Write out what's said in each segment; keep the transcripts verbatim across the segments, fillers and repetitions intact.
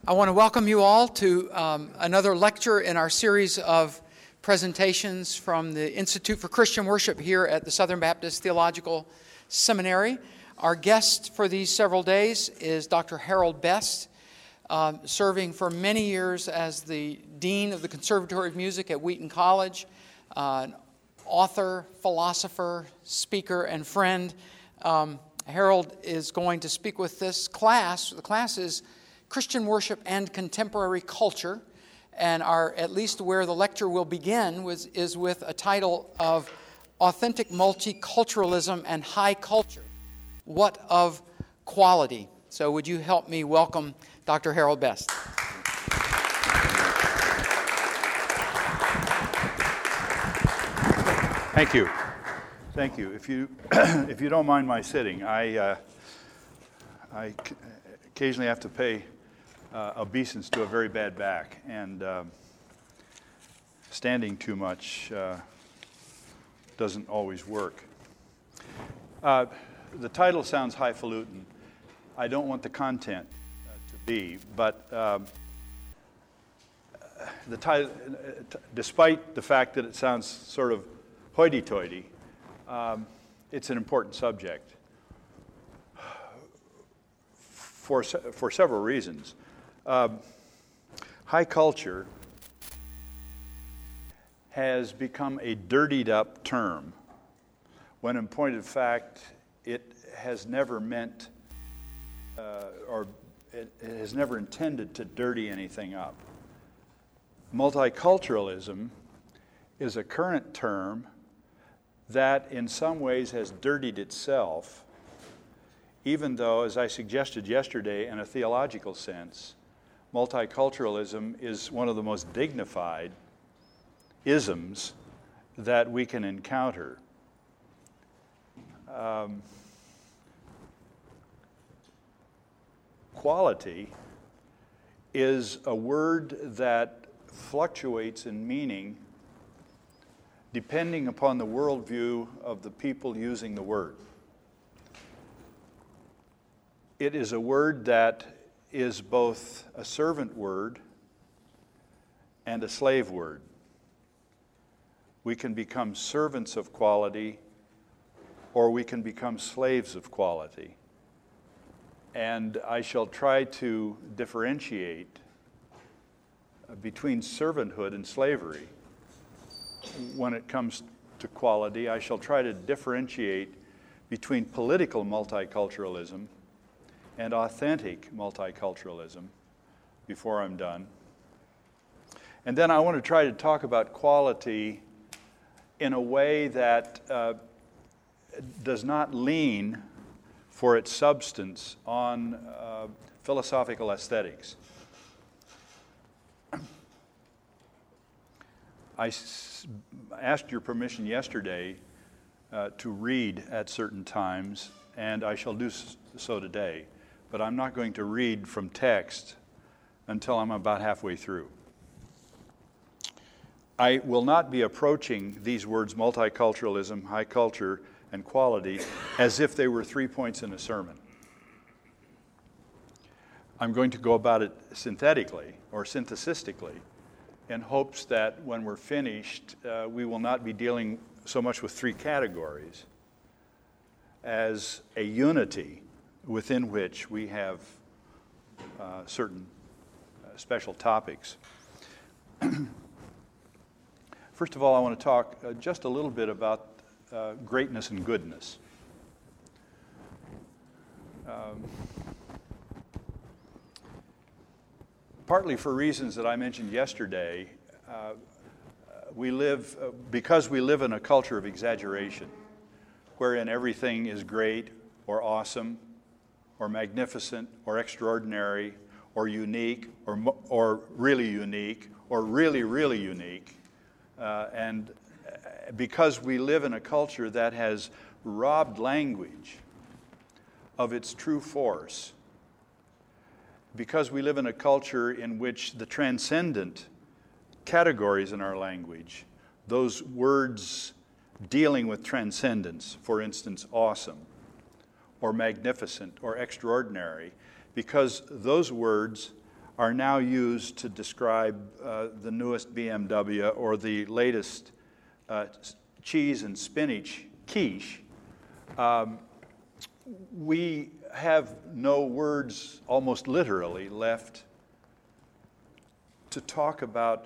I want to welcome you all to um, another lecture in our series of presentations from the Institute for Christian Worship here at the Southern Baptist Theological Seminary. Our guest for these several days is Doctor Harold Best, um, serving for many years as the Dean of the Conservatory of Music at Wheaton College, uh, an author, philosopher, speaker, and friend. Um, Harold is going to speak with this class. The class is Christian Worship and Contemporary Culture, and our at least where the lecture will begin was, is with a title of Authentic Multiculturalism and High Culture. What of quality? So would you help me welcome Doctor Harold Best? Thank you. Thank you. If you if you don't mind my sitting, I uh, I occasionally have to pay uh, obeisance to a very bad back, and uh, standing too much uh, doesn't always work. Uh, the title sounds highfalutin. I don't want the content uh, to be, but um, the title, despite the fact that it sounds sort of hoity-toity, um, it's an important subject for for several reasons. Um, high culture has become a dirtied-up term, when in point of fact, it has never meant, uh, or it, it has never intended to dirty anything up. Multiculturalism is a current term that in some ways has dirtied itself, even though, as I suggested yesterday, in a theological sense, multiculturalism is one of the most dignified isms that we can encounter. Um, quality is a word that fluctuates in meaning depending upon the worldview of the people using the word. It is a word that is both a servant word and a slave word. We can become servants of quality, or we can become slaves of quality. And I shall try to differentiate between servanthood and slavery. When it comes to quality, I shall try to differentiate between political multiculturalism and authentic multiculturalism before I'm done. And then I want to try to talk about quality in a way that uh, does not lean for its substance on uh, philosophical aesthetics. I s- asked your permission yesterday uh, to read at certain times, and I shall do so today. But I'm not going to read from text until I'm about halfway through. I will not be approaching these words, multiculturalism, high culture, and quality, as if they were three points in a sermon. I'm going to go about it synthetically or synthesistically in hopes that when we're finished, uh, we will not be dealing so much with three categories as a unity within which we have uh, certain uh, special topics. First of all, I want to talk uh, just a little bit about uh, greatness and goodness. Um, partly for reasons that I mentioned yesterday, uh, we live, uh, because we live in a culture of exaggeration, wherein everything is great or awesome, or magnificent, or extraordinary, or unique, or or really unique, or really, really unique. Uh, and because we live in a culture that has robbed language of its true force, because we live in a culture in which the transcendent categories in our language, those words dealing with transcendence, for instance, awesome, or magnificent, or extraordinary, because those words are now used to describe uh, the newest B M W or the latest uh, cheese and spinach quiche. Um, we have no words, almost literally, left to talk about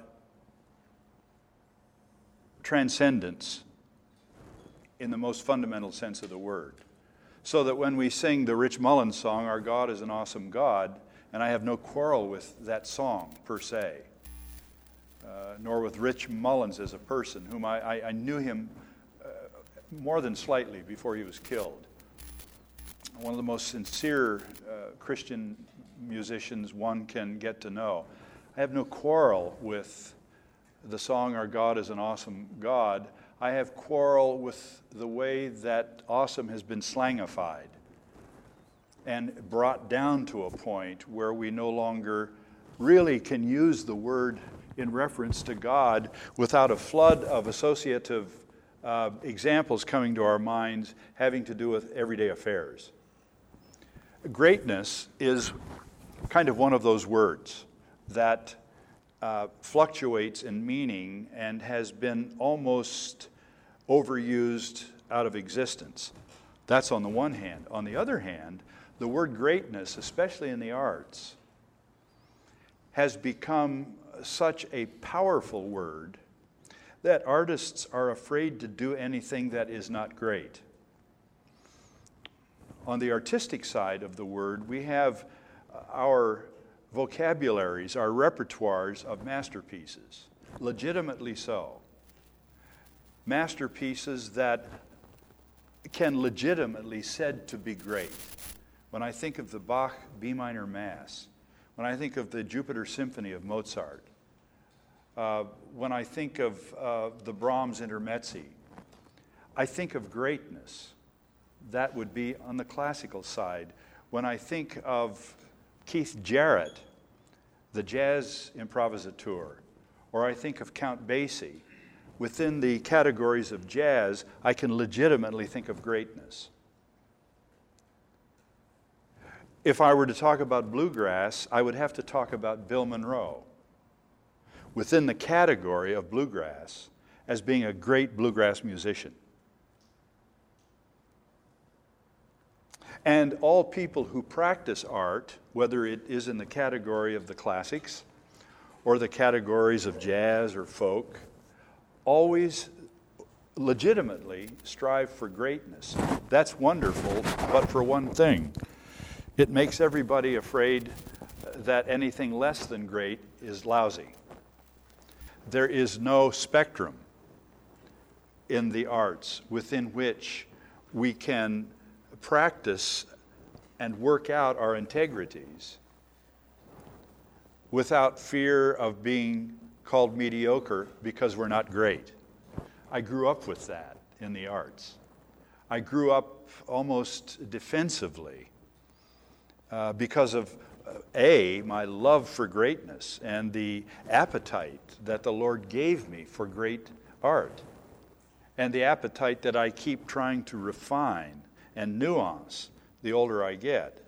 transcendence in the most fundamental sense of the word. So that when we sing the Rich Mullins song, Our God is an Awesome God, and I have no quarrel with that song per se, uh, nor with Rich Mullins as a person, whom I, I, I knew him uh, more than slightly before he was killed. One of the most sincere uh, Christian musicians one can get to know. I have no quarrel with the song, Our God is an Awesome God. I have quarrel with the way that awesome has been slangified and brought down to a point where we no longer really can use the word in reference to God without a flood of associative uh, examples coming to our minds having to do with everyday affairs. Greatness is kind of one of those words that Uh, fluctuates in meaning and has been almost overused out of existence. That's on the one hand. On the other hand, the word greatness, especially in the arts, has become such a powerful word that artists are afraid to do anything that is not great. On the artistic side of the word, we have our vocabularies, our repertoires of masterpieces, legitimately so. Masterpieces that can legitimately said to be great. When I think of the Bach B minor Mass, when I think of the Jupiter Symphony of Mozart, uh, when I think of uh, the Brahms Intermezzi, I think of greatness. That would be on the classical side. When I think of Keith Jarrett, the jazz improvisateur, or I think of Count Basie, within the categories of jazz, I can legitimately think of greatness. If I were to talk about bluegrass, I would have to talk about Bill Monroe, within the category of bluegrass, as being a great bluegrass musician. And all people who practice art, whether it is in the category of the classics or the categories of jazz or folk, always legitimately strive for greatness. That's wonderful, but for one thing, it makes everybody afraid that anything less than great is lousy. There is no spectrum in the arts within which we can practice and work out our integrities without fear of being called mediocre because we're not great. I grew up with that in the arts. I grew up almost defensively uh, because of uh, A, my love for greatness and the appetite that the Lord gave me for great art, and the appetite that I keep trying to refine and nuance the older I get.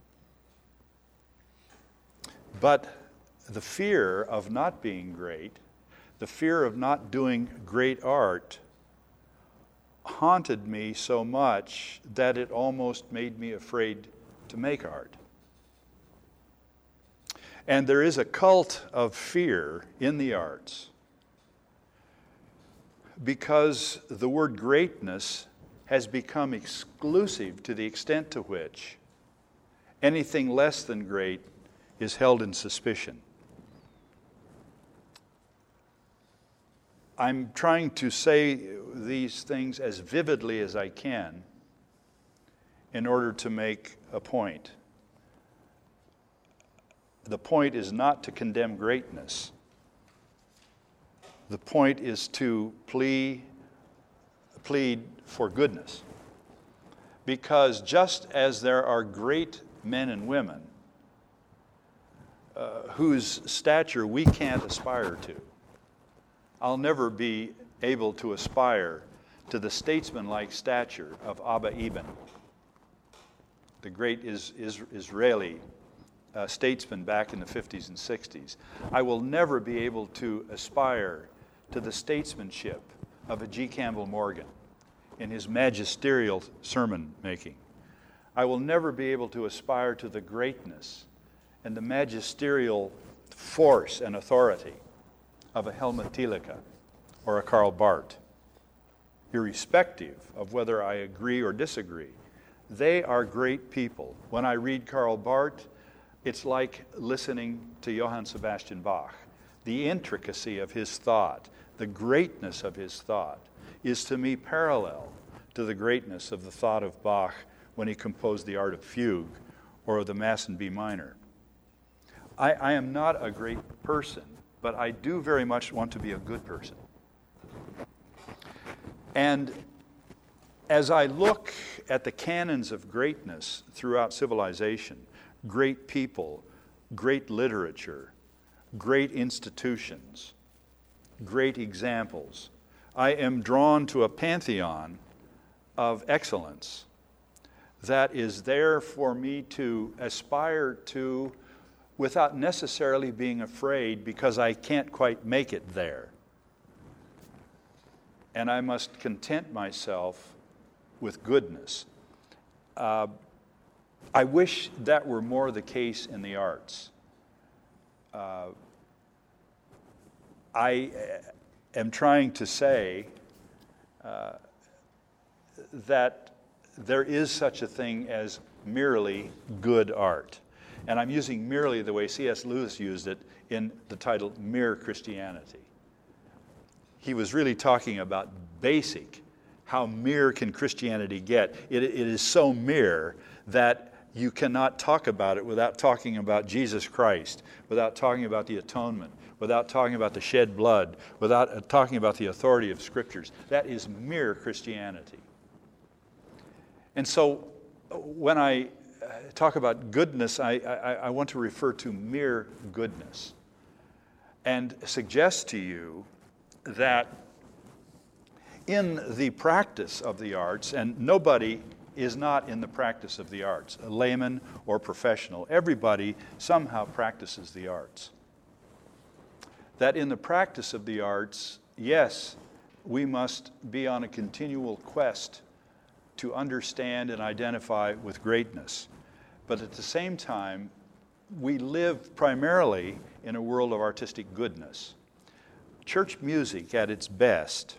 But the fear of not being great, the fear of not doing great art, haunted me so much that it almost made me afraid to make art. And there is a cult of fear in the arts because the word greatness has become exclusive to the extent to which anything less than great is held in suspicion. I'm trying to say these things as vividly as I can in order to make a point. The point is not to condemn greatness. The point is to plead, plead for goodness. Because just as there are great men and women uh, whose stature we can't aspire to, I'll never be able to aspire to the statesman-like stature of Abba Eban, the great is, is, Israeli uh, statesmen back in the fifties and sixties. I will never be able to aspire to the statesmanship of a G. Campbell Morgan in his magisterial sermon making. I will never be able to aspire to the greatness and the magisterial force and authority of a Helmut Thielicke or a Karl Barth, irrespective of whether I agree or disagree. They are great people. When I read Karl Barth, it's like listening to Johann Sebastian Bach. The intricacy of his thought, the greatness of his thought, is to me parallel to the greatness of the thought of Bach when he composed the Art of Fugue or the Mass in B minor. I, I am not a great person, but I do very much want to be a good person. And as I look at the canons of greatness throughout civilization, great people, great literature, great institutions, great examples, I am drawn to a pantheon of excellence that is there for me to aspire to without necessarily being afraid because I can't quite make it there. And I must content myself with goodness. Uh, I wish that were more the case in the arts. Uh, I am trying to say uh, that there is such a thing as merely good art. And I'm using merely the way C S Lewis used it in the title Mere Christianity. He was really talking about basic. How mere can Christianity get? It, it is so mere that you cannot talk about it without talking about Jesus Christ, without talking about the atonement, without talking about the shed blood, without uh, talking about the authority of Scriptures. That is mere Christianity. And so when I talk about goodness, I, I, I want to refer to mere goodness and suggest to you that in the practice of the arts, and nobody is not in the practice of the arts, a layman or professional, everybody somehow practices the arts. That in the practice of the arts, yes, we must be on a continual quest to understand and identify with greatness. But at the same time, we live primarily in a world of artistic goodness. Church music at its best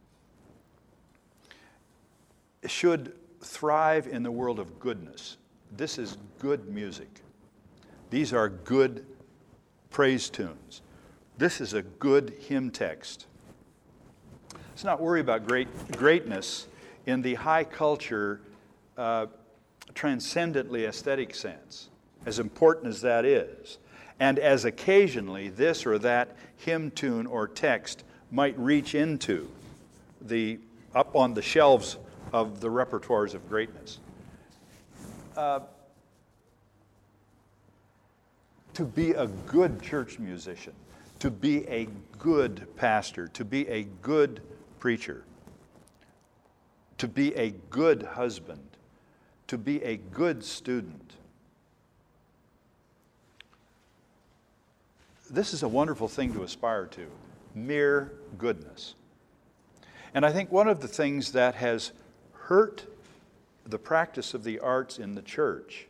should thrive in the world of goodness. This is good music. These are good praise tunes. This is a good hymn text. Let's not worry about great greatness in the high culture, uh, transcendently aesthetic sense, as important as that is, and as occasionally this or that hymn tune or text might reach into the, up on the shelves of the repertoires of greatness. Uh, to be a good church musician, to be a good pastor, to be a good preacher, to be a good husband, to be a good student. This is a wonderful thing to aspire to, mere goodness. And I think one of the things that has hurt the practice of the arts in the church,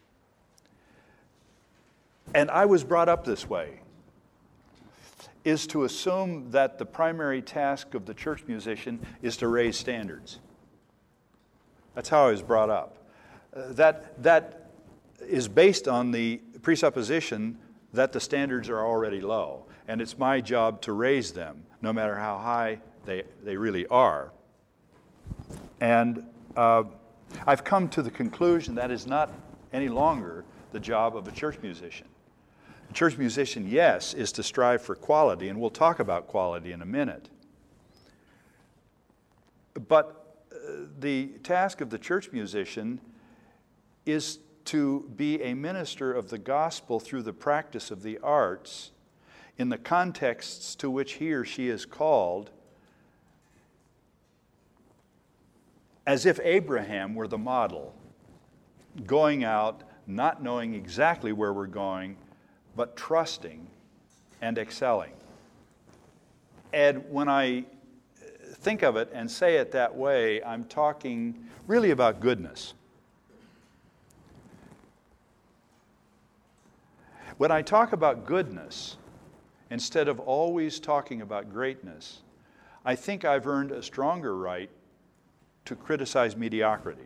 and I was brought up this way, is to assume that the primary task of the church musician is to raise standards. That's how I was brought up. Uh, that, that is based on the presupposition that the standards are already low, and it's my job to raise them, no matter how high they, they really are. And uh, I've come to the conclusion that is not any longer the job of a church musician. A church musician, yes, is to strive for quality, and we'll talk about quality in a minute. But the task of the church musician is to be a minister of the gospel through the practice of the arts in the contexts to which he or she is called, as if Abraham were the model, going out, not knowing exactly where we're going, but trusting and excelling. And when I think of it and say it that way, I'm talking really about goodness. When I talk about goodness, instead of always talking about greatness, I think I've earned a stronger right to criticize mediocrity,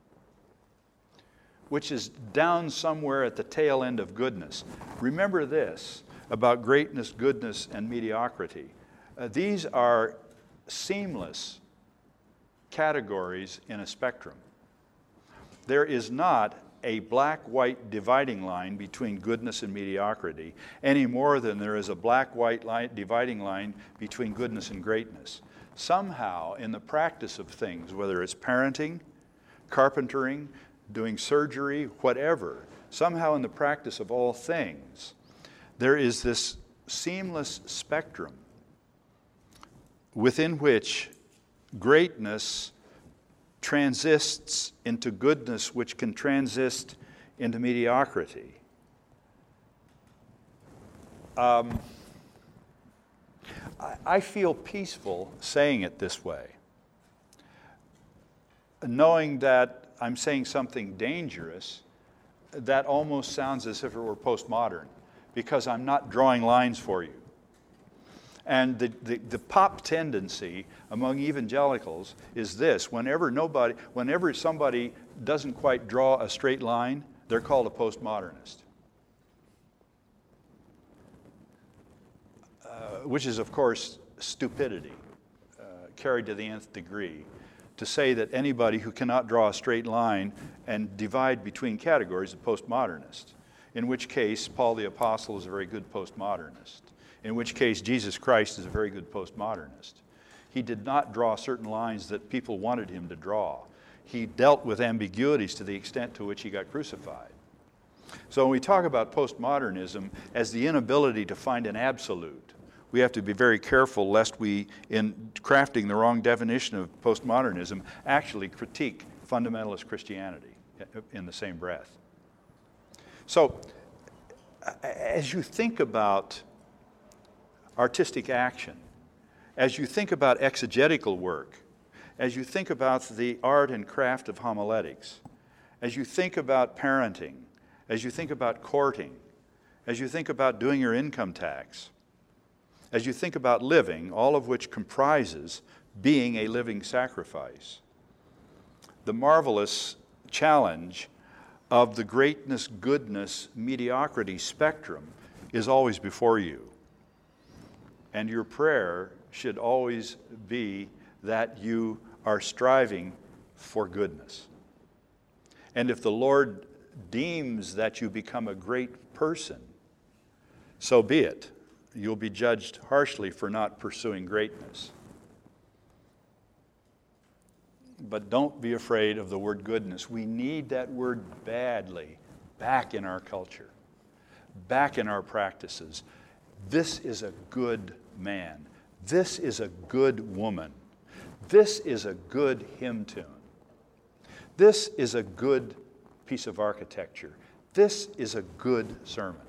which is down somewhere at the tail end of goodness. Remember this about greatness, goodness, and mediocrity. Uh, these are seamless categories in a spectrum. There is not a black-white dividing line between goodness and mediocrity any more than there is a black-white line, dividing line between goodness and greatness. Somehow, in the practice of things, whether it's parenting, carpentering, doing surgery, whatever, somehow in the practice of all things, there is this seamless spectrum within which greatness transists into goodness, which can transist into mediocrity. Um, I, I feel peaceful saying it this way, knowing that I'm saying something dangerous that almost sounds as if it were postmodern, because I'm not drawing lines for you. And the, the, the pop tendency among evangelicals is this: whenever nobody, whenever somebody doesn't quite draw a straight line, they're called a postmodernist. Uh, which is, of course, stupidity uh, carried to the nth degree. To say that anybody who cannot draw a straight line and divide between categories is a postmodernist, in which case Paul the Apostle is a very good postmodernist. In which case, Jesus Christ is a very good postmodernist. He did not draw certain lines that people wanted him to draw. He dealt with ambiguities to the extent to which he got crucified. So when we talk about postmodernism as the inability to find an absolute, we have to be very careful lest we, in crafting the wrong definition of postmodernism, actually critique fundamentalist Christianity in the same breath. So as you think about artistic action, as you think about exegetical work, as you think about the art and craft of homiletics, as you think about parenting, as you think about courting, as you think about doing your income tax, as you think about living, all of which comprises being a living sacrifice, the marvelous challenge of the greatness, goodness, mediocrity spectrum is always before you. And your prayer should always be that you are striving for goodness. And if the Lord deems that you become a great person, so be it. You'll be judged harshly for not pursuing greatness. But don't be afraid of the word goodness. We need that word badly back in our culture, back in our practices. This is a good man. This is a good woman. This is a good hymn tune. This is a good piece of architecture. This is a good sermon.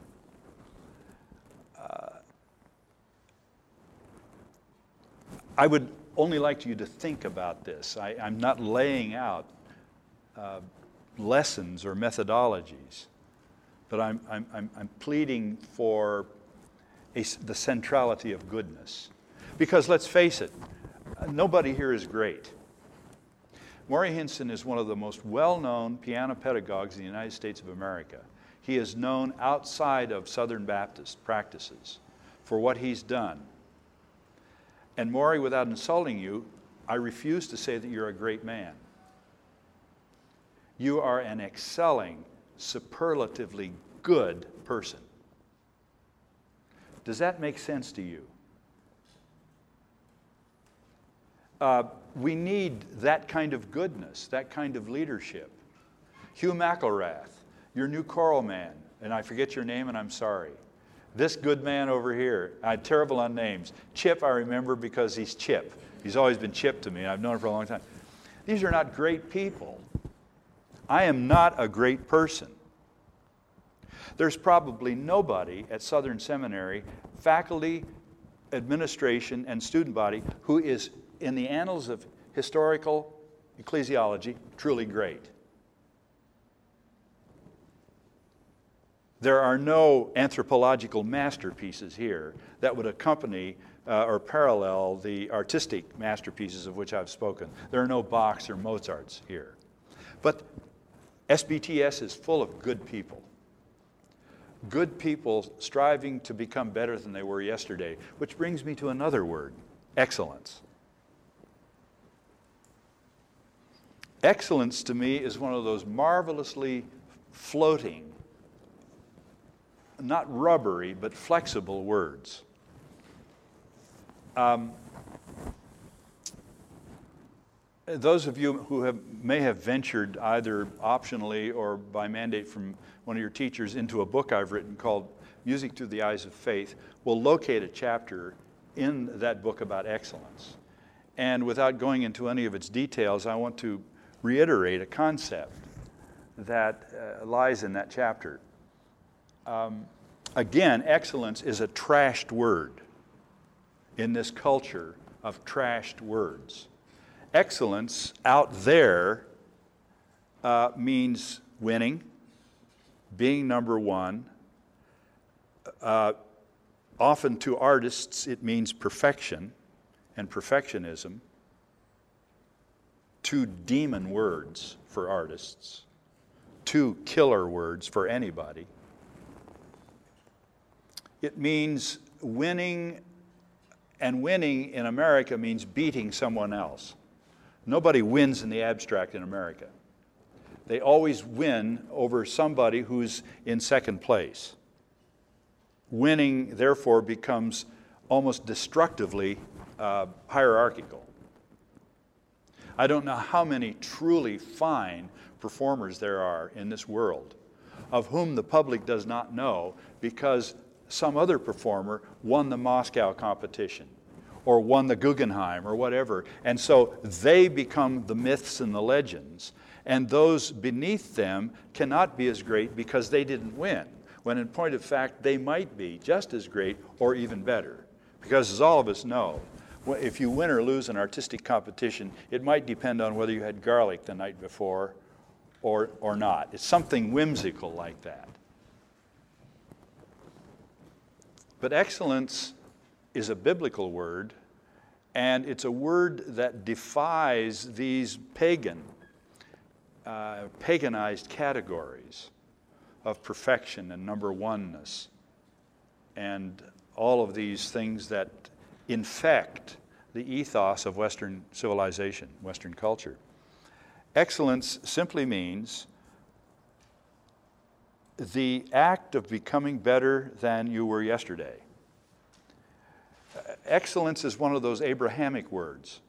Uh, I would only like you to think about this. I, I'm not laying out uh, lessons or methodologies, but I'm, I'm, I'm, I'm pleading for A, the centrality of goodness. Because let's face it, nobody here is great. Maury Hinson is one of the most well-known piano pedagogues in the United States of America. He is known outside of Southern Baptist practices for what he's done. And Maury, without insulting you, I refuse to say that you're a great man. You are an excelling, superlatively good person. Does that make sense to you? Uh, we need that kind of goodness, that kind of leadership. Hugh McElrath, your new choral man, and I forget your name and I'm sorry. This good man over here, I'm terrible on names. Chip I remember because he's Chip. He's always been Chip to me, and I've known him for a long time. These are not great people. I am not a great person. There's probably nobody at Southern Seminary, faculty, administration, and student body who is, in the annals of historical ecclesiology, truly great. There are no anthropological masterpieces here that would accompany uh, or parallel the artistic masterpieces of which I've spoken. There are no Bachs or Mozarts here. But S B T S is full of good people. Good people striving to become better than they were yesterday, which brings me to another word, excellence. Excellence to me is one of those marvelously floating, not rubbery, but flexible words. Um, those of you who have, may have ventured either optionally or by mandate from one of your teachers into a book I've written called Music Through the Eyes of Faith will locate a chapter in that book about excellence. And without going into any of its details, I want to reiterate a concept that uh, lies in that chapter. Um, again, excellence is a trashed word in this culture of trashed words. Excellence out there uh, means winning, being number one. Uh, often to artists, it means perfection and perfectionism. Two demon words for artists, two killer words for anybody. It means winning, and winning in America means beating someone else. Nobody wins in the abstract in America. They always win over somebody who's in second place. Winning, therefore, becomes almost destructively uh, hierarchical. I don't know how many truly fine performers there are in this world of whom the public does not know because some other performer won the Moscow competition or won the Guggenheim or whatever. And so they become the myths and the legends. And those beneath them cannot be as great because they didn't win, when in point of fact, they might be just as great or even better. Because as all of us know, if you win or lose an artistic competition, it might depend on whether you had garlic the night before or, or not. It's something whimsical like that. But excellence is a biblical word, and it's a word that defies these pagan, uh, paganized categories of perfection and number oneness and all of these things that infect the ethos of Western civilization, Western culture. Excellence simply means the act of becoming better than you were yesterday. Excellence is one of those Abrahamic words.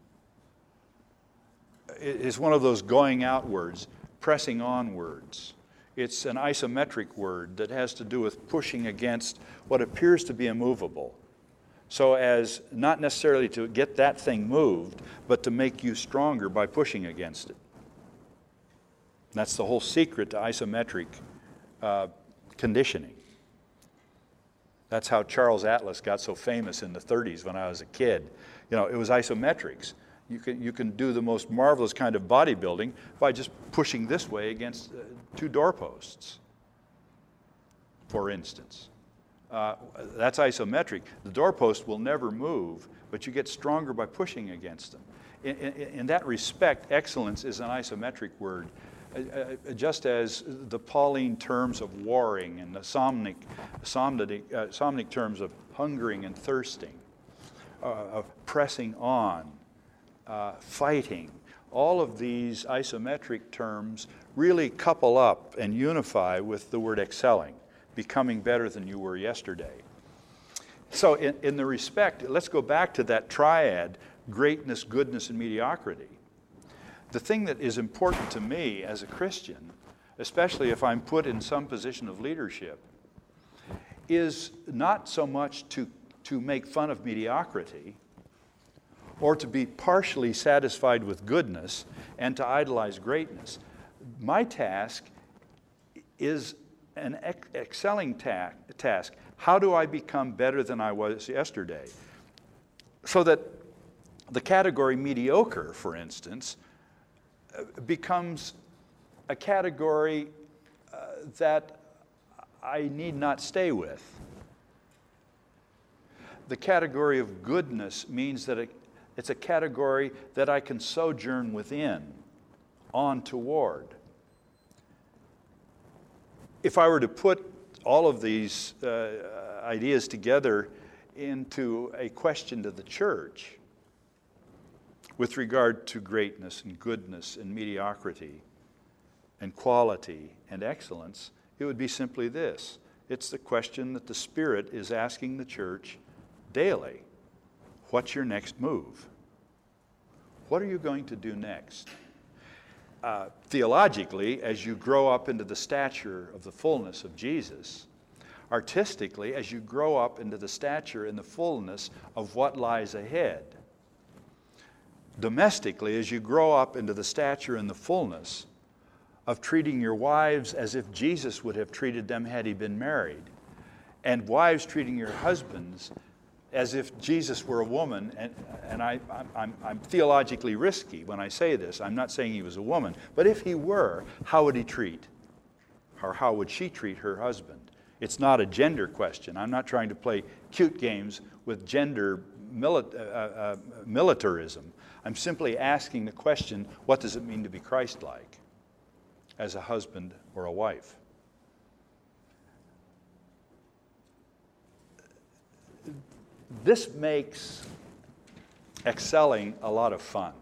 It is one of those going out words, pressing on words. It's an isometric word that has to do with pushing against what appears to be immovable, so as not necessarily to get that thing moved, but to make you stronger by pushing against it. That's the whole secret to isometric uh, conditioning. That's how Charles Atlas got so famous in the thirties when I was a kid. You know, it was isometrics. You can, you can do the most marvelous kind of bodybuilding by just pushing this way against uh, two doorposts, for instance. Uh, that's isometric. The doorpost will never move, but you get stronger by pushing against them. In, in, in that respect, excellence is an isometric word, uh, uh, just as the Pauline terms of warring and the somnic, somnic, uh, somnic terms of hungering and thirsting, uh, of pressing on, uh, fighting. All of these isometric terms really couple up and unify with the word excelling, becoming better than you were yesterday. So in, in the respect, let's go back to that triad, greatness, goodness, and mediocrity. The thing that is important to me as a Christian, especially if I'm put in some position of leadership, is not so much to, to make fun of mediocrity or to be partially satisfied with goodness and to idolize greatness. My task is an ex- excelling ta- task. How do I become better than I was yesterday? So that the category mediocre, for instance, becomes a category uh, that I need not stay with. The category of goodness means that it, it's a category that I can sojourn within, on toward. If I were to put all of these uh, ideas together into a question to the church with regard to greatness and goodness and mediocrity and quality and excellence, it would be simply this. It's the question that the Spirit is asking the church daily. What's your next move? What are you going to do next? Uh, theologically, as you grow up into the stature of the fullness of Jesus, artistically, as you grow up into the stature and the fullness of what lies ahead, domestically, as you grow up into the stature and the fullness of treating your wives as if Jesus would have treated them had he been married, and wives treating your husbands as if Jesus were a woman, and, and I, I'm, I'm theologically risky when I say this. I'm not saying he was a woman, but if he were, how would he treat, or how would she treat her husband? It's not a gender question. I'm not trying to play cute games with gender mili- uh, uh, militarism. I'm simply asking the question, what does it mean to be Christ-like as a husband or a wife? This makes excelling a lot of fun.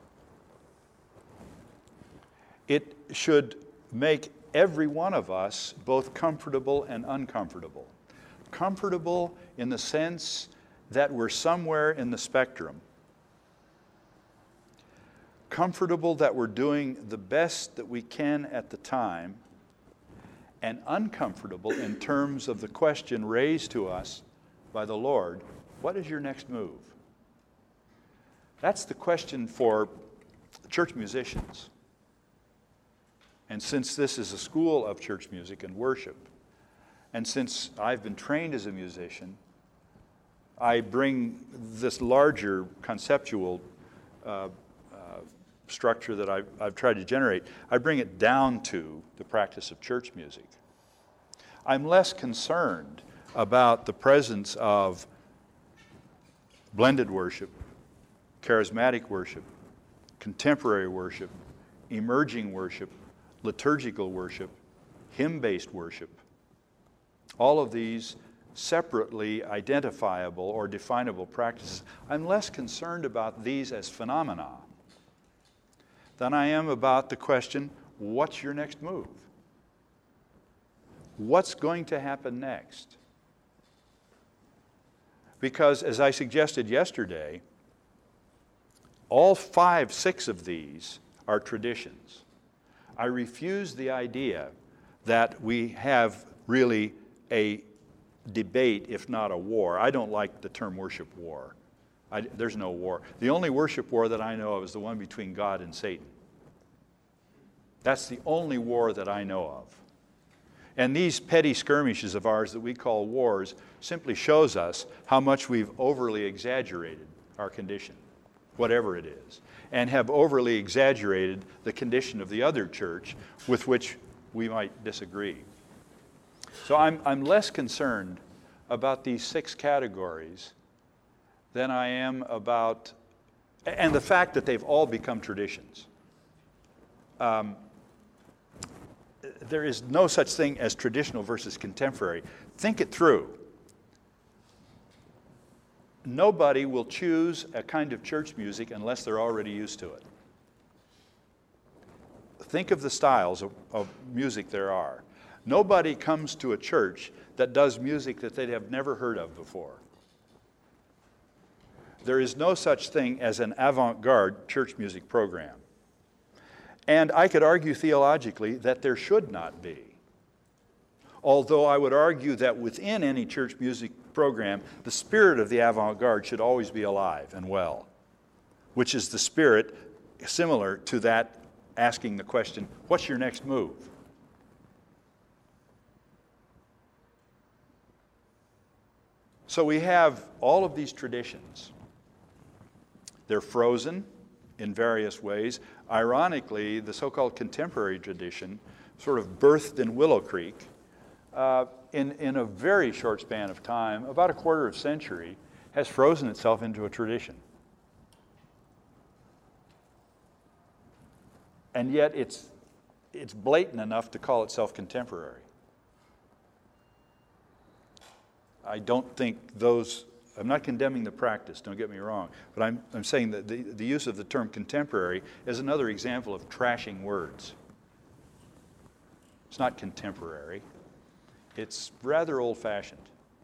It should make every one of us both comfortable and uncomfortable. Comfortable in the sense that we're somewhere in the spectrum. Comfortable that we're doing the best that we can at the time, and uncomfortable in terms of the question raised to us by the Lord, what is your next move? That's the question for church musicians. And since this is a school of church music and worship, and since I've been trained as a musician, I bring this larger conceptual uh, uh, structure that I've, I've tried to generate, I bring it down to the practice of church music. I'm less concerned about the presence of blended worship, charismatic worship, contemporary worship, emerging worship, liturgical worship, hymn-based worship. All of these separately identifiable or definable practices. I'm less concerned about these as phenomena than I am about the question, what's your next move? What's going to happen next? Because, as I suggested yesterday, all five, six of these are traditions. I refuse the idea that we have really a debate, if not a war. I don't like the term worship war. I, there's no war. The only worship war that I know of is the one between God and Satan. That's the only war that I know of. And these petty skirmishes of ours that we call wars simply shows us how much we've overly exaggerated our condition, whatever it is, and have overly exaggerated the condition of the other church with which we might disagree. So I'm, I'm less concerned about these six categories than I am about, and the fact that they've all become traditions. Um, There is no such thing as traditional versus contemporary. Think it through. Nobody will choose a kind of church music unless they're already used to it. Think of the styles of, of music there are. Nobody comes to a church that does music that they have never heard of before. There is no such thing as an avant-garde church music program. And I could argue theologically that there should not be. Although I would argue that within any church music program, the spirit of the avant-garde should always be alive and well, which is the spirit similar to that asking the question, what's your next move? So we have all of these traditions. They're frozen in various ways. Ironically, the so-called contemporary tradition, sort of birthed in Willow Creek, uh, in, in a very short span of time, about a quarter of a century, has frozen itself into a tradition. And yet it's, it's blatant enough to call itself contemporary. I don't think those, I'm not condemning the practice, don't get me wrong, but I'm, I'm saying that the, the use of the term contemporary is another example of trashing words. It's not contemporary. It's rather old-fashioned.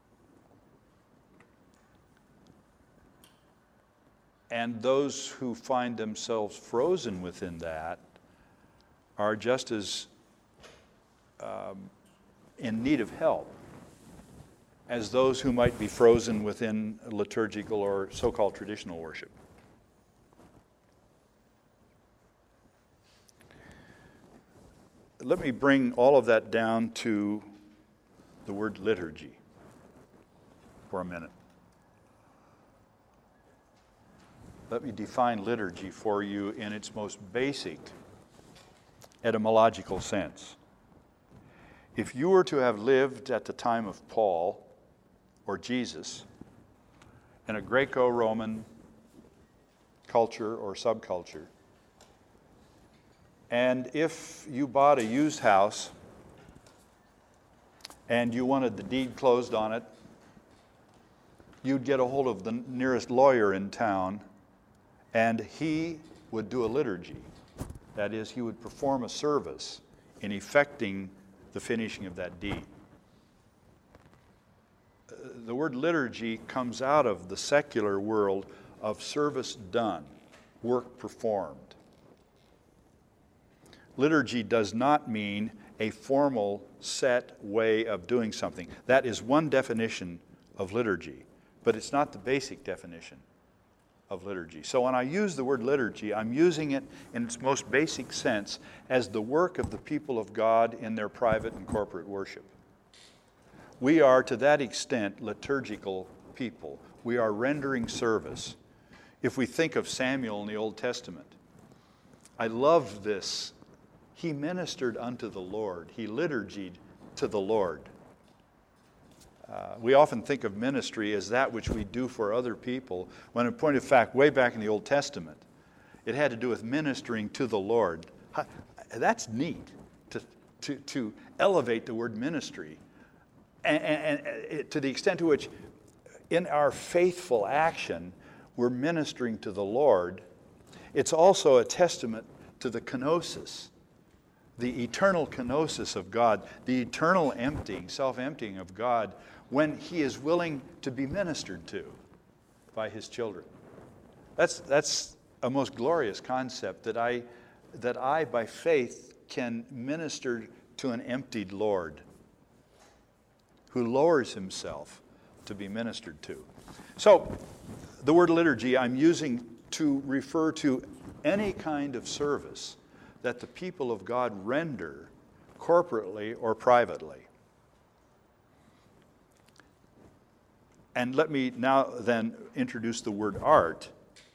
And those who find themselves frozen within that are just as um, in need of help as those who might be frozen within liturgical or so-called traditional worship. Let me bring all of that down to the word liturgy for a minute. Let me define liturgy for you in its most basic etymological sense. If you were to have lived at the time of Paul or Jesus in a Greco-Roman culture or subculture, and if you bought a used house and you wanted the deed closed on it, you'd get a hold of the nearest lawyer in town, and he would do a liturgy. That is, he would perform a service in effecting the finishing of that deed. The word liturgy comes out of the secular world of service done, work performed. Liturgy does not mean a formal, set way of doing something. That is one definition of liturgy, but it's not the basic definition of liturgy. So when I use the word liturgy, I'm using it in its most basic sense as the work of the people of God in their private and corporate worship. We are, to that extent, liturgical people. We are rendering service. If we think of Samuel in the Old Testament, I love this. He ministered unto the Lord. He liturgied to the Lord. Uh, we often think of ministry as that which we do for other people, when in point of fact, way back in the Old Testament, it had to do with ministering to the Lord. That's neat, to, to, to elevate the word ministry. And, and, and to the extent to which in our faithful action, we're ministering to the Lord, it's also a testament to the kenosis, the eternal kenosis of God, the eternal emptying, self-emptying of God, when He is willing to be ministered to by His children. That's, that's a most glorious concept, that I, that I, by faith, can minister to an emptied Lord who lowers Himself to be ministered to. So, the word liturgy I'm using to refer to any kind of service that the people of God render corporately or privately. And let me now then introduce the word art,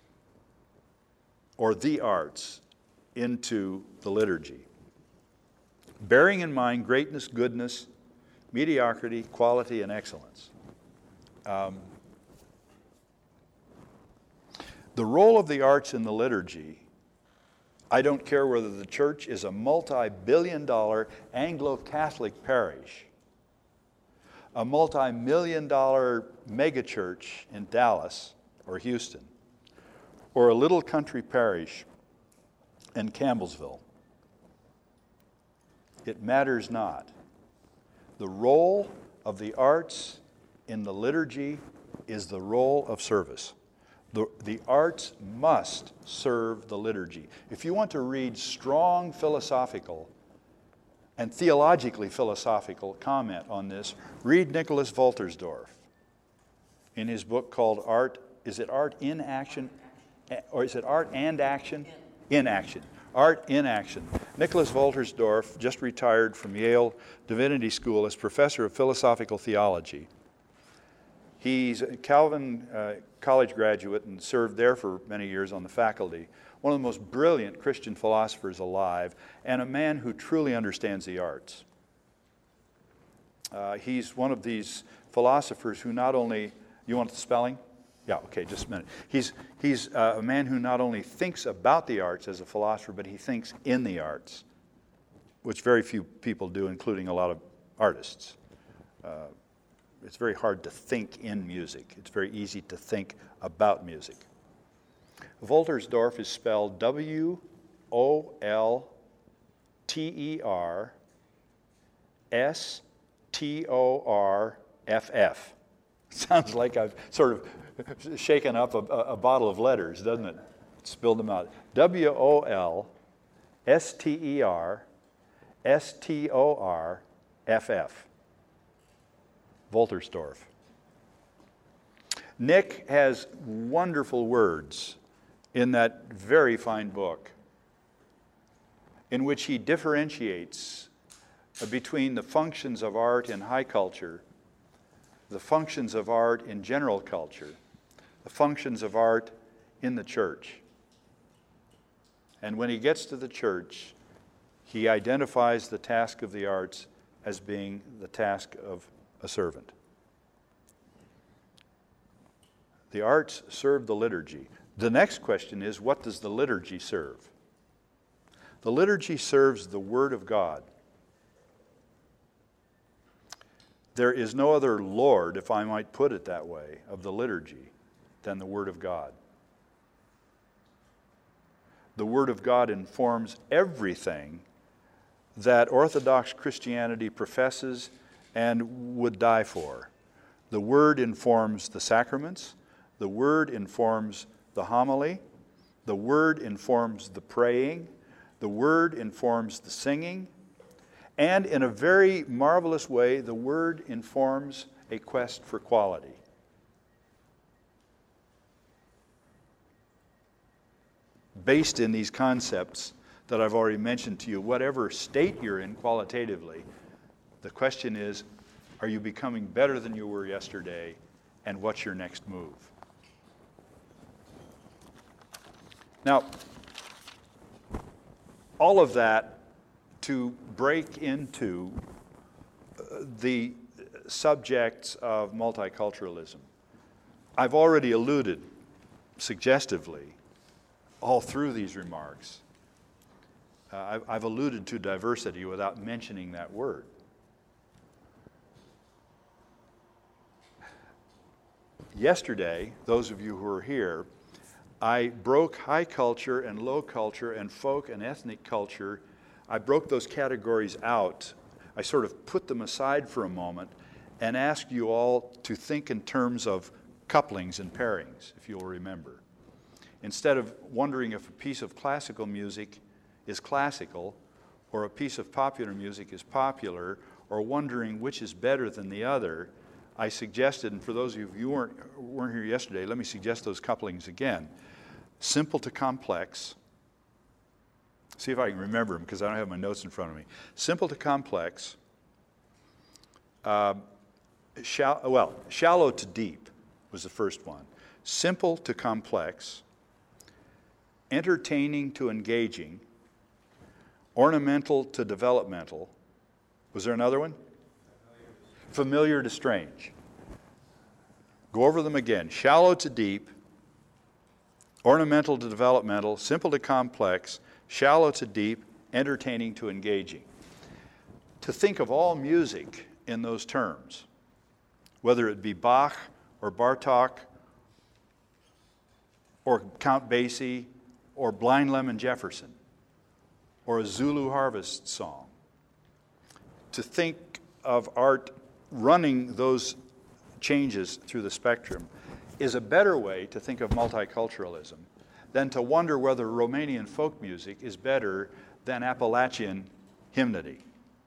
or the arts, into the liturgy. Bearing in mind greatness, goodness, mediocrity, quality, and excellence. Um, the role of the arts in the liturgy, I don't care whether the church is a multi-billion dollar Anglo-Catholic parish, a multi-million dollar megachurch in Dallas or Houston, or a little country parish in Campbellsville. It matters not. The role of the arts in the liturgy is the role of service. The, the arts must serve the liturgy. If you want to read strong philosophical and theologically philosophical comment on this, read Nicholas Woltersdorf in his book called Art, is it Art in Action? Or is it Art and Action? In Action. Art in Action. Nicholas Woltersdorf just retired from Yale Divinity School as professor of philosophical theology. He's a Calvin uh, College graduate and served there for many years on the faculty. One of the most brilliant Christian philosophers alive, and a man who truly understands the arts. Uh, he's one of these philosophers who not only, you want the spelling? Yeah, okay, just a minute. He's, he's uh, a man who not only thinks about the arts as a philosopher, but he thinks in the arts, which very few people do, including a lot of artists. Uh, it's very hard to think in music. It's very easy to think about music. Woltersdorf is spelled W O L T E R S T O R F F. Sounds like I've sort of shaken up a, a bottle of letters, doesn't it? Spilled them out. W O L S T E R S T O R F F. Woltersdorf. Nick has wonderful words in that very fine book in which he differentiates between the functions of art in high culture, the functions of art in general culture, the functions of art in the church. And when he gets to the church, he identifies the task of the arts as being the task of a servant. The arts serve the liturgy. The next question is, what does the liturgy serve? The liturgy serves the Word of God. There is no other Lord, if I might put it that way, of the liturgy than the Word of God. The Word of God informs everything that Orthodox Christianity professes and would die for. The Word informs the sacraments. The Word informs the homily. The Word informs the praying. The Word informs the singing. And in a very marvelous way, the Word informs a quest for quality. Based in these concepts that I've already mentioned to you, whatever state you're in qualitatively, the question is, are you becoming better than you were yesterday, and what's your next move? Now, all of that to break into the subjects of multiculturalism. I've already alluded suggestively all through these remarks. Uh, I've, I've alluded to diversity without mentioning that word. Yesterday, those of you who are here, I broke high culture and low culture and folk and ethnic culture. I broke those categories out. I sort of put them aside for a moment and asked you all to think in terms of couplings and pairings, if you'll remember. Instead of wondering if a piece of classical music is classical or a piece of popular music is popular, or wondering which is better than the other, I suggested, and for those of you who weren't, weren't here yesterday, let me suggest those couplings again. Simple to complex. See if I can remember them, because I don't have my notes in front of me. Simple to complex. Uh, shall, well, shallow to deep was the first one. Simple to complex. Entertaining to engaging. Ornamental to developmental. Was there another one? Familiar to strange. Go over them again. Shallow to deep. Ornamental to developmental. Simple to complex. Shallow to deep, entertaining to engaging. To think of all music in those terms, whether it be Bach or Bartók or Count Basie or Blind Lemon Jefferson or a Zulu harvest song, to think of art running those changes through the spectrum is a better way to think of multiculturalism than to wonder whether Romanian folk music is better than Appalachian hymnody.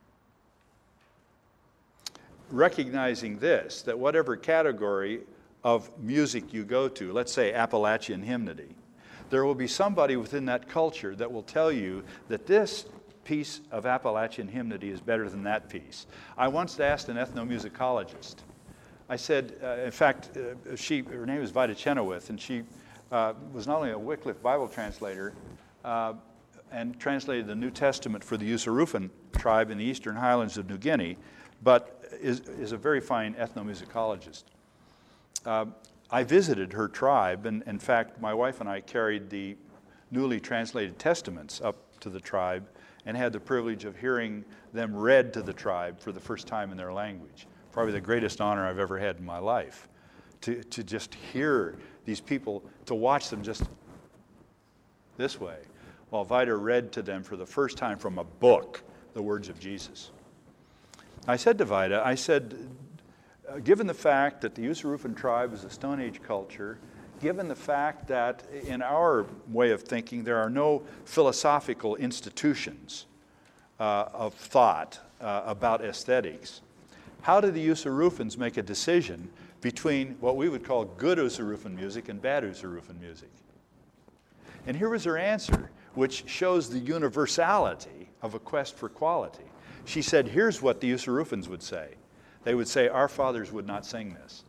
Recognizing this, that whatever category of music you go to, let's say Appalachian hymnody, there will be somebody within that culture that will tell you that this piece of Appalachian hymnody is better than that piece. I once asked an ethnomusicologist, I said, uh, in fact, uh, she, her name is Vida Chenoweth, and she uh, was not only a Wycliffe Bible translator uh, and translated the New Testament for the Yusarufan tribe in the eastern highlands of New Guinea, but is, is a very fine ethnomusicologist. Uh, I visited her tribe, and in fact, my wife and I carried the newly translated testaments up to the tribe and had the privilege of hearing them read to the tribe for the first time in their language. Probably the greatest honor I've ever had in my life, to, to just hear these people, to watch them just this way, while Vida read to them for the first time from a book the words of Jesus. I said to Vida, I said, uh, given the fact that the Yusarufan tribe is a Stone Age culture, given the fact that in our way of thinking there are no philosophical institutions uh, of thought uh, about aesthetics, how do the Yusarufans make a decision between what we would call good Yusarufan music and bad Yusarufan music? And here was her answer, which shows the universality of a quest for quality. She said, here's what the Yusarufans would say. They would say, our fathers would not sing this.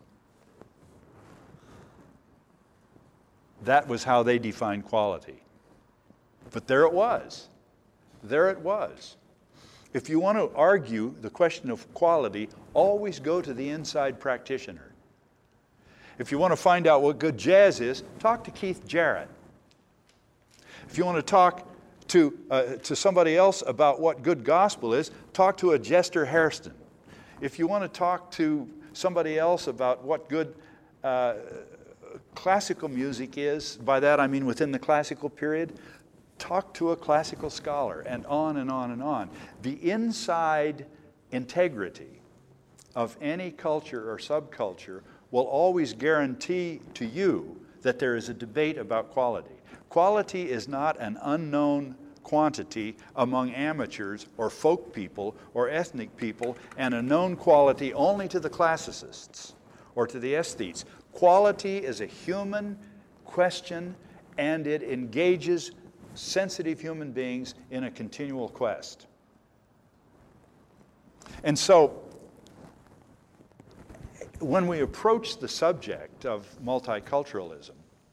That was how they defined quality. But there it was. There it was. If you want to argue the question of quality, always go to the inside practitioner. If you want to find out what good jazz is, talk to Keith Jarrett. If you want to talk to, uh, to somebody else about what good gospel is, talk to a Jester Hairston. If you want to talk to somebody else about what good uh, classical music is, by that I mean within the classical period, talk to a classical scholar, and on and on and on. The inside integrity of any culture or subculture will always guarantee to you that there is a debate about quality. Quality is not an unknown quantity among amateurs or folk people or ethnic people, and a known quality only to the classicists or to the aesthetes. Quality is a human question, and it engages sensitive human beings in a continual quest. And so, when we approach the subject of multiculturalism,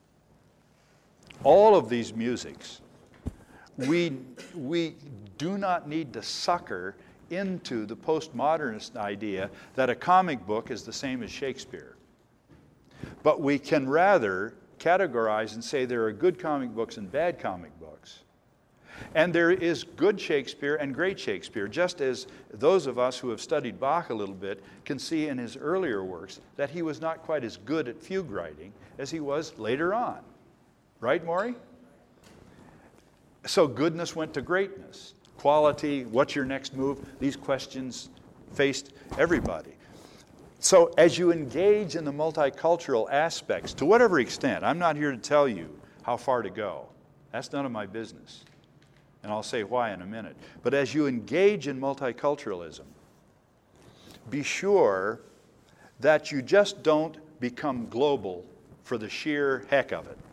all of these musics, we, we do not need to sucker into the postmodernist idea that a comic book is the same as Shakespeare. But we can rather categorize and say there are good comic books and bad comic books. And there is good Shakespeare and great Shakespeare, just as those of us who have studied Bach a little bit can see in his earlier works that he was not quite as good at fugue writing as he was later on. Right, Maury? So goodness went to greatness. Quality, what's your next move? These questions faced everybody. So as you engage in the multicultural aspects, to whatever extent, I'm not here to tell you how far to go. That's none of my business. And I'll say why in a minute. But as you engage in multiculturalism, be sure that you just don't become global for the sheer heck of it.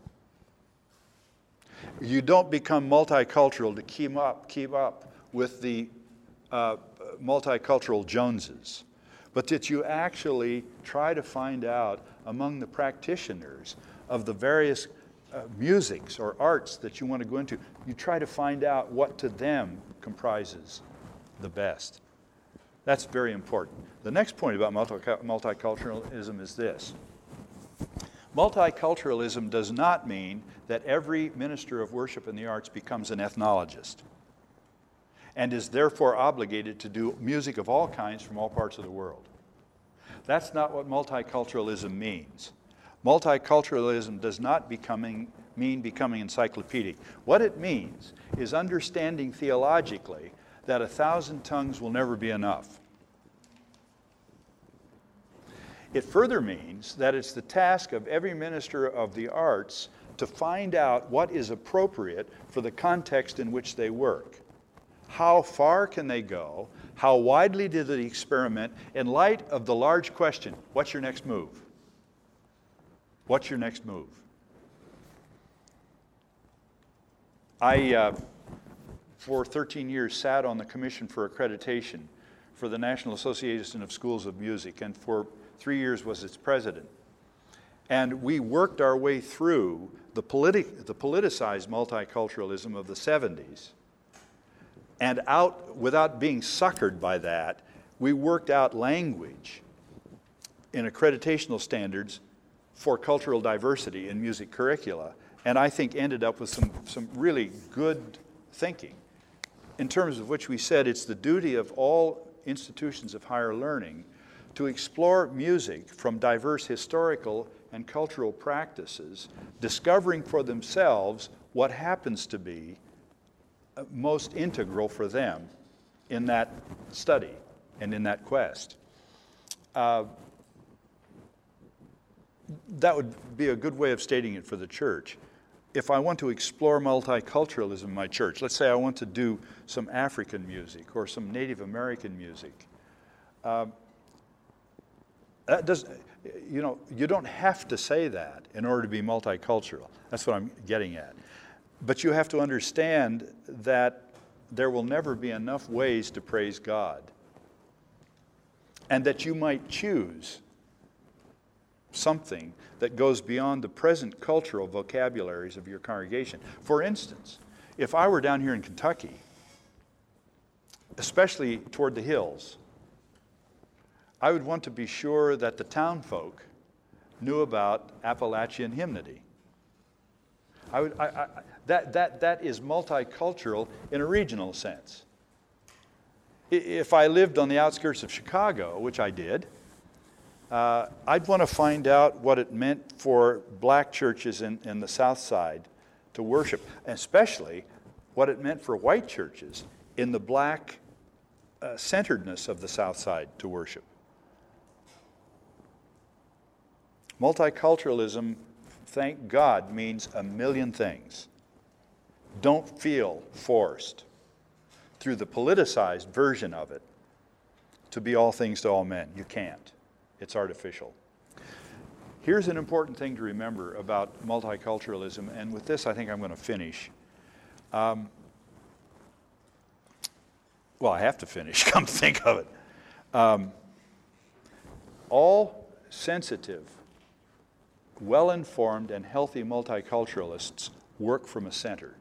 You don't become multicultural to keep up, keep up with the uh, multicultural Joneses, but that you actually try to find out among the practitioners of the various uh, musics or arts that you want to go into, you try to find out what to them comprises the best. That's very important. The next point about multi- multiculturalism is this. Multiculturalism does not mean that every minister of worship in the arts becomes an ethnologist and is therefore obligated to do music of all kinds from all parts of the world. That's not what multiculturalism means. Multiculturalism does not becoming, mean becoming encyclopedic. What it means is understanding theologically that a thousand tongues will never be enough. It further means that it's the task of every minister of the arts to find out what is appropriate for the context in which they work. How far can they go? How widely do they experiment in light of the large question, what's your next move? What's your next move? I, uh, for thirteen years, sat on the Commission for Accreditation for the National Association of Schools of Music, and for three years was its president. And we worked our way through the, politi- the politicized multiculturalism of the seventies. And out, without being suckered by that, we worked out language in accreditational standards for cultural diversity in music curricula, and I think ended up with some, some really good thinking, in terms of which we said it's the duty of all institutions of higher learning to explore music from diverse historical and cultural practices, discovering for themselves what happens to be most integral for them in that study and in that quest. Uh, that would be a good way of stating it for the church. If I want to explore multiculturalism in my church, let's say I want to do some African music or some Native American music, uh, that does, you know, you don't have to say that in order to be multicultural. That's what I'm getting at. But you have to understand that there will never be enough ways to praise God, and that you might choose something that goes beyond the present cultural vocabularies of your congregation. For instance, if I were down here in Kentucky, especially toward the hills, I would want to be sure that the town folk knew about Appalachian hymnody. I would, I, I, that, that, that is multicultural in a regional sense. If I lived on the outskirts of Chicago, which I did, uh, I'd want to find out what it meant for black churches in, in the South Side to worship, and especially what it meant for white churches in the black uh, centeredness of the South Side to worship. Multiculturalism, thank God, means a million things. Don't feel forced through the politicized version of it to be all things to all men. You can't. It's artificial. Here's an important thing to remember about multiculturalism, and with this I think I'm going to finish. Um, well, I have to finish, come to think of it. Um, all sensitive, well-informed, and healthy multiculturalists work from a center.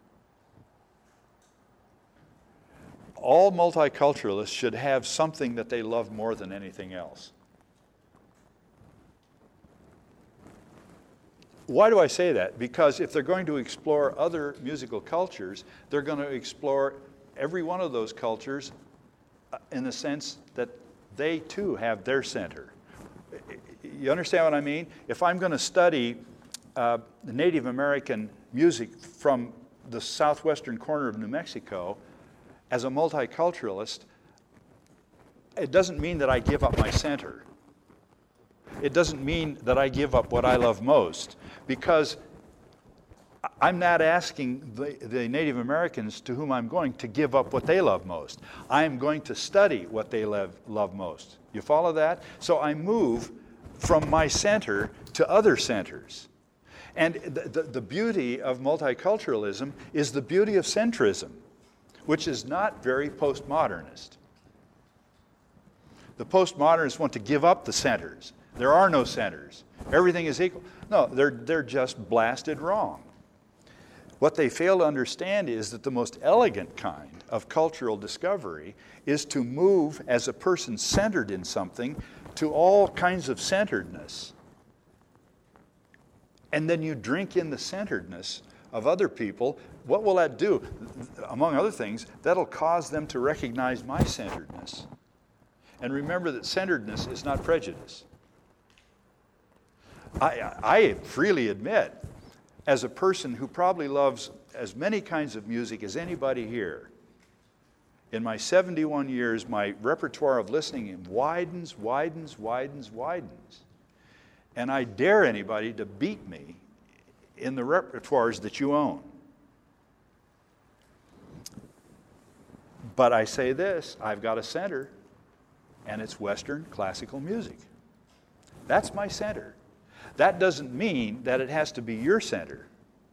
All multiculturalists should have something that they love more than anything else. Why do I say that? Because if they're going to explore other musical cultures, they're going to explore every one of those cultures in the sense that they too have their center. You understand what I mean? If I'm going to study uh, Native American music from the southwestern corner of New Mexico as a multiculturalist, it doesn't mean that I give up my center. It doesn't mean that I give up what I love most, because I'm not asking the, the Native Americans to whom I'm going to give up what they love most. I'm going to study what they love, love most. You follow that? So I move from my center to other centers. And the, the, the beauty of multiculturalism is the beauty of centrism, which is not very postmodernist. The postmodernists want to give up the centers. There are no centers. Everything is equal. No, they're, they're just blasted wrong. What they fail to understand is that the most elegant kind of cultural discovery is to move as a person centered in something to all kinds of centeredness. And then you drink in the centeredness of other people. What will that do? Among other things, that'll cause them to recognize my centeredness. And remember that centeredness is not prejudice. I, I freely admit, as a person who probably loves as many kinds of music as anybody here, in my seventy-one years, my repertoire of listening widens, widens, widens, widens. And I dare anybody to beat me in the repertoires that you own. But I say this, I've got a center, and it's Western classical music. That's my center. That doesn't mean that it has to be your center.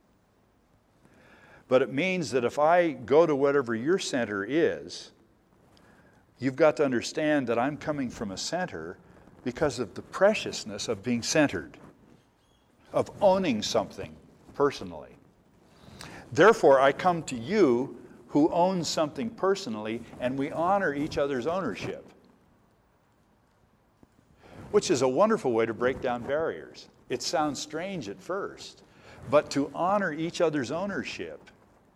But it means that if I go to whatever your center is, you've got to understand that I'm coming from a center because of the preciousness of being centered, of owning something personally. Therefore, I come to you who owns something personally, and we honor each other's ownership, which is a wonderful way to break down barriers. It sounds strange at first, but to honor each other's ownership,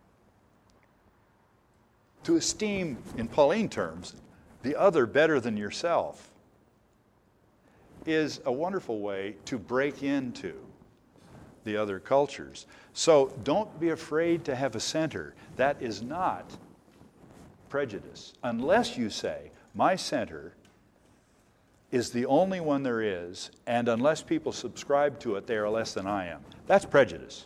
to esteem, in Pauline terms, the other better than yourself, is a wonderful way to break into the other cultures. So don't be afraid to have a center. That is not prejudice, unless you say, my center is the only one there is, and unless people subscribe to it, they are less than I am. That's prejudice.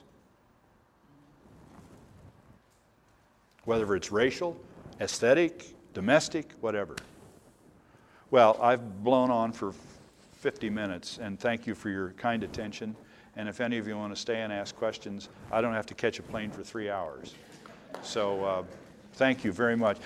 Whether it's racial, aesthetic, domestic, whatever. Well, I've blown on for fifty minutes, and thank you for your kind attention. And if any of you want to stay and ask questions, I don't have to catch a plane for three hours. So uh, thank you very much.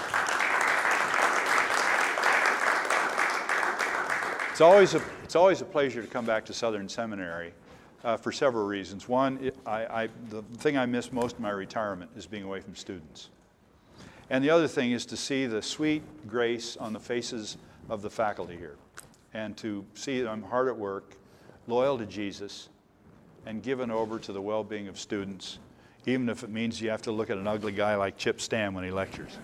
It's always a, it's always a pleasure to come back to Southern Seminary uh, for several reasons. One, it, I, I, the thing I miss most in my retirement is being away from students. And the other thing is to see the sweet grace on the faces of the faculty here, and to see that I'm hard at work, loyal to Jesus, and given over to the well-being of students, even if it means you have to look at an ugly guy like Chip Stam when he lectures.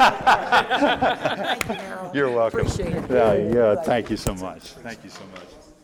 You're welcome. Appreciate it. Yeah, yeah, thank you so much. Thank you so much.